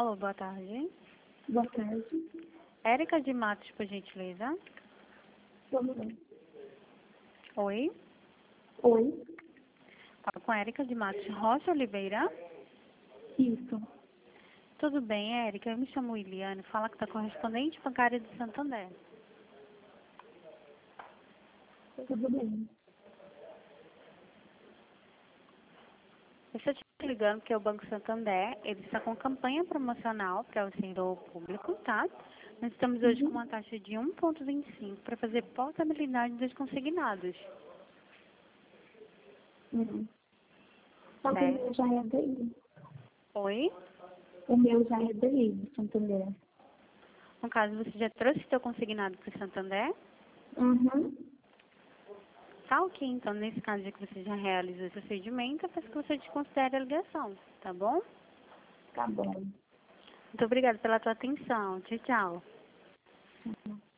Alô, boa tarde. Boa tarde. Érica de Matos, por gentileza. Vamos ver. Oi. Oi. Falo com a Érica de Matos Rocha Oliveira. Isso. Tudo bem, Érica? Eu me chamo Iliane, fala que está correspondente bancária de Santander. Tudo bem. Eu estou te ligando porque o Banco Santander, ele está com campanha promocional para o servidor público, tá? Nós estamos hoje com uma taxa de 1,25 para fazer portabilidade dos consignados. Só que o Certo? meu já é daí. Oi? O meu já é daí, de Santander. No caso, você já trouxe seu consignado para o Santander? Uhum. Tá ok, então nesse caso de que você já realizou esse procedimento, eu peço que você desconsidere a ligação, tá bom? Tá bom. Muito obrigada pela tua atenção. Tchau, tchau.